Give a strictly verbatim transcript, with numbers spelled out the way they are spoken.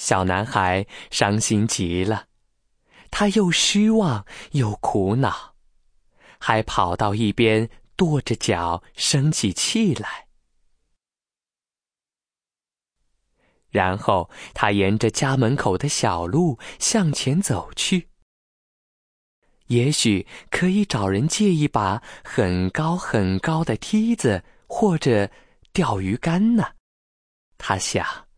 小男孩伤心极了，他又失望又苦恼，还跑到一边跺着脚生起气来。然后他沿着家门口的小路向前走去，也许可以找人借一把很高很高的梯子或者钓鱼竿呢，他想。